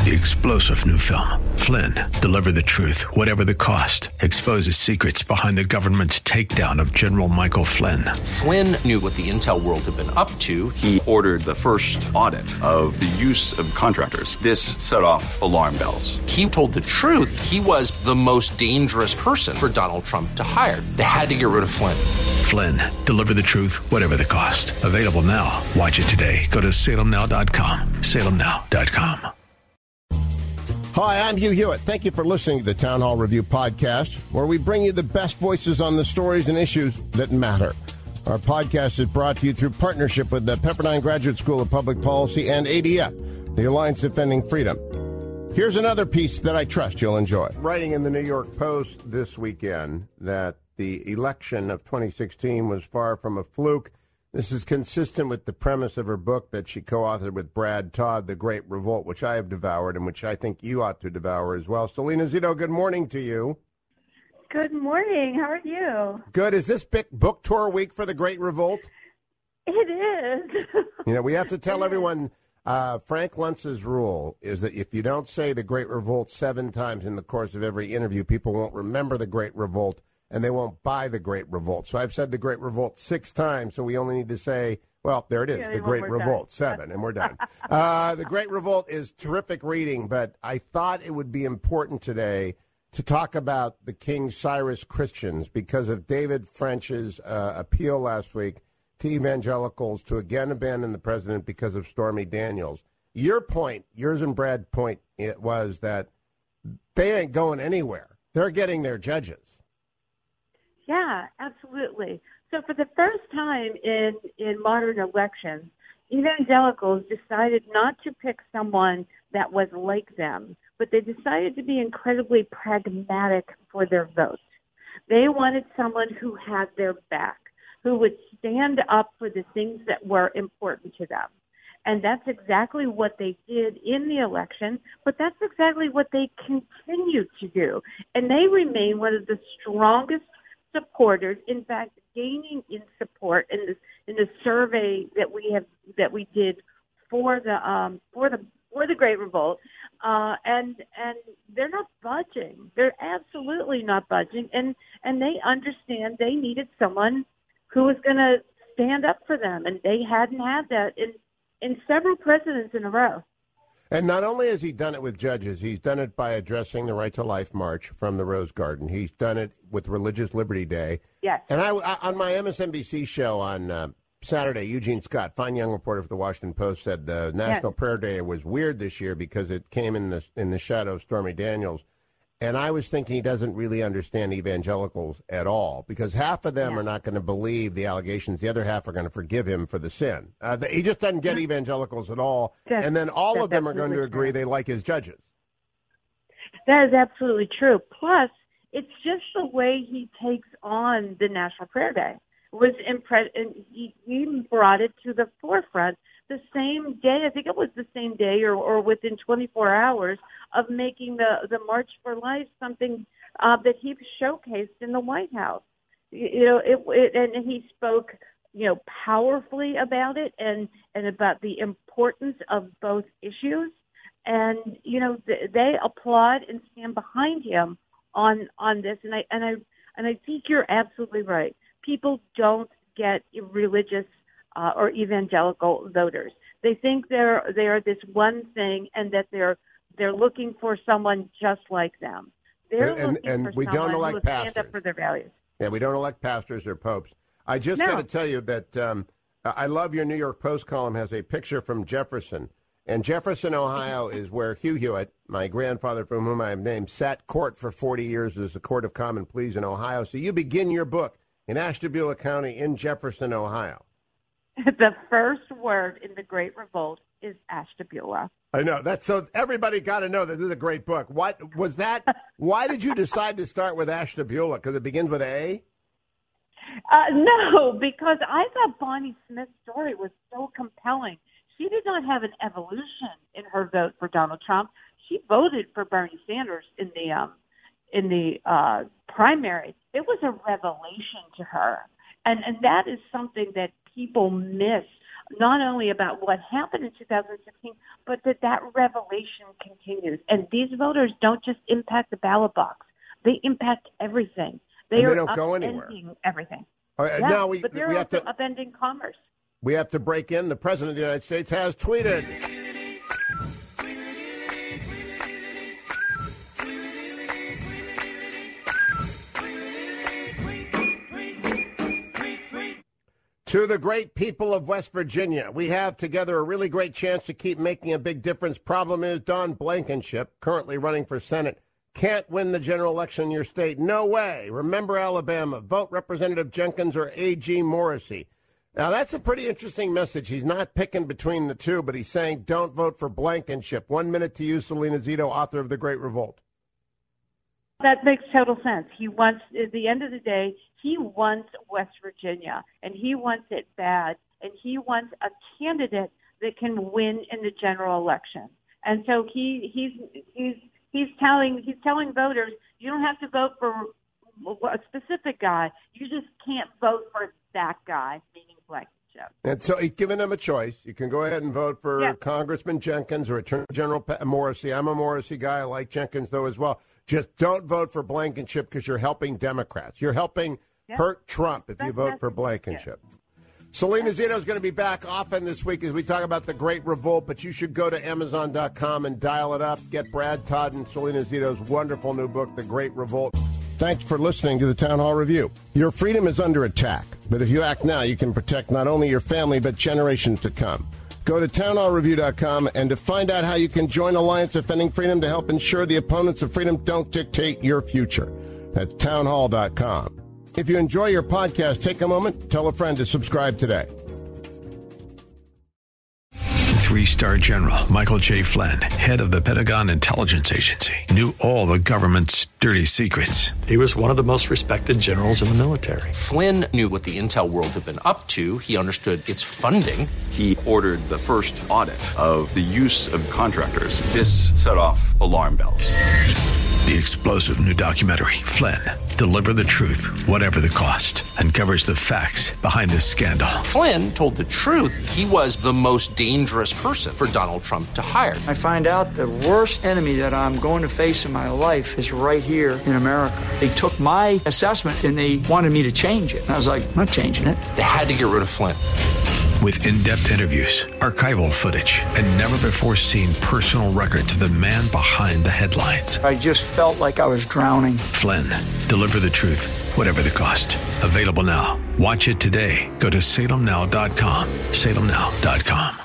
The explosive new film, Flynn, deliver the truth, whatever the cost, exposes secrets behind the government's takedown of General Michael Flynn. Flynn knew what the intel world had been up to. He ordered the first audit of the use of contractors. This set off alarm bells. He told the truth. He was the most dangerous person for Donald Trump to hire. They had to get rid of Flynn. Flynn, deliver the truth, whatever the cost. Available now. Watch it today. Go to salemnow.com. salemnow.com. Hi, I'm Hugh Hewitt. Thank you for listening to the Town Hall Review podcast, where we bring you the best voices on the stories and issues that matter. Our podcast is brought to you through partnership with the Pepperdine Graduate School of Public Policy and ADF, the Alliance Defending Freedom. Here's another piece that I trust you'll enjoy. Writing in the New York Post this weekend that the election of 2016 was far from a fluke. This is consistent with the premise of her book that she co-authored with Brad Todd, The Great Revolt, which I have devoured and which I think you ought to devour as well. Selena Zito, good morning to you. Good morning. How are you? Good. Is this big book tour week for The Great Revolt? It is. You know, we have to tell everyone, Frank Luntz's rule is that if you don't say The Great Revolt 7 times in the course of every interview, people won't remember The Great Revolt, and they won't buy The Great Revolt. So I've said The Great Revolt 6 times, so we only need to say, well, there it is, The Great Revolt, 7, and we're done. The Great Revolt is terrific reading, but I thought it would be important today to talk about the King Cyrus Christians because of David French's appeal last week to evangelicals to again abandon the president because of Stormy Daniels. Your point, yours and Brad's point, it was that they ain't going anywhere. They're getting their judges. Yeah, absolutely. So for the first time in modern elections, evangelicals decided not to pick someone that was like them, but they decided to be incredibly pragmatic for their vote. They wanted someone who had their back, who would stand up for the things that were important to them. And that's exactly what they did in the election, but that's exactly what they continue to do. And they remain one of the strongest supporters, in fact, gaining in support in the survey that we did for the Great Revolt, and they're not budging. They're absolutely not budging, and they understand they needed someone who was going to stand up for them, and they hadn't had that in several presidents in a row. And not only has he done it with judges, he's done it by addressing the Right to Life March from the Rose Garden. He's done it with Religious Liberty Day. Yes. And I on my MSNBC show on Saturday, Eugene Scott, fine young reporter for the Washington Post, said the National Prayer Day was weird this year because it came in the shadow of Stormy Daniels. And I was thinking he doesn't really understand evangelicals at all because half of them are not going to believe the allegations. The other half are going to forgive him for the sin. He just doesn't get evangelicals at all. And then all of them are going to agree they like his judges. That is absolutely true. Plus, it's just the way he takes on the National Prayer Day. And he brought it to the forefront the same day. I think it was the same day or within 24 hours of making the March for Life something that he showcased in the White House. You know, and he spoke, powerfully about it and about the importance of both issues. And they applaud and stand behind him on this. And I think you're absolutely right. People don't get religious or evangelical voters. They think they are this one thing, and that they're looking for someone just like them. They're looking for we someone don't elect who will pastors. stand up for their values. Yeah, we don't elect pastors or popes. I just got to tell you that I love your New York Post column has a picture from Jefferson. And Jefferson, Ohio, is where Hugh Hewitt, my grandfather from whom I am named, sat court for 40 years as the Court of Common Pleas in Ohio. So you begin your book in Ashtabula County in Jefferson, Ohio. The first word in The Great Revolt is Ashtabula. I know. So everybody got to know that this is a great book. What was that? Why did you decide to start with Ashtabula? Because it begins with A? No, because I thought Bonnie Smith's story was so compelling. She did not have an evolution in her vote for Donald Trump. She voted for Bernie Sanders in the primary. It was a revelation to her, and that is something that people miss not only about what happened in 2016, but that revelation continues. And these voters don't just impact the ballot box. They impact everything. They don't go anywhere. Everything. All right, yeah, now but they're also upending commerce. We have to break in. The President of the United States has tweeted. To the great people of West Virginia, we have together a really great chance to keep making a big difference. Problem is, Don Blankenship, currently running for Senate, can't win the general election in your state. No way. Remember Alabama. Vote Representative Jenkins or A.G. Morrissey. Now, that's a pretty interesting message. He's not picking between the two, but he's saying don't vote for Blankenship. 1 minute to you, Selena Zito, author of The Great Revolt. That makes total sense. He wants, at the end of the day, he wants West Virginia, and he wants it bad, and he wants a candidate that can win in the general election. And so he's telling voters, you don't have to vote for a specific guy. You just can't vote for that guy, meaning Blankenship. And so he's giving them a choice. You can go ahead and vote for Congressman Jenkins or Attorney General Morrissey. I'm a Morrissey guy. I like Jenkins, though, as well. Just don't vote for Blankenship because you're helping Democrats. You're helping hurt Trump if you vote for Blankenship. Selena Zito is going to be back often this week as we talk about The Great Revolt, but you should go to Amazon.com and dial it up. Get Brad Todd and Selena Zito's wonderful new book, The Great Revolt. Thanks for listening to the Town Hall Review. Your freedom is under attack, but if you act now, you can protect not only your family, but generations to come. Go to townhallreview.com and to find out how you can join Alliance Defending Freedom to help ensure the opponents of freedom don't dictate your future. That's townhall.com. If you enjoy your podcast, take a moment, tell a friend to subscribe today. 3-star General Michael J. Flynn, head of the Pentagon Intelligence Agency, knew all the government's dirty secrets. He was one of the most respected generals in the military. Flynn knew what the intel world had been up to. He understood its funding. He ordered the first audit of the use of contractors. This set off alarm bells. The explosive new documentary, Flynn, Deliver the Truth, Whatever the Cost, uncovers the facts behind this scandal. Flynn told the truth. He was the most dangerous person for Donald Trump to hire. I find out the worst enemy that I'm going to face in my life is right here in America. They took my assessment and they wanted me to change it. And I was like, I'm not changing it. They had to get rid of Flynn. With in-depth interviews, archival footage, and never-before-seen personal records of the man behind the headlines. I just felt like I was drowning. Flynn, Deliver the Truth, Whatever the Cost. Available now. Watch it today. Go to salemnow.com. salemnow.com.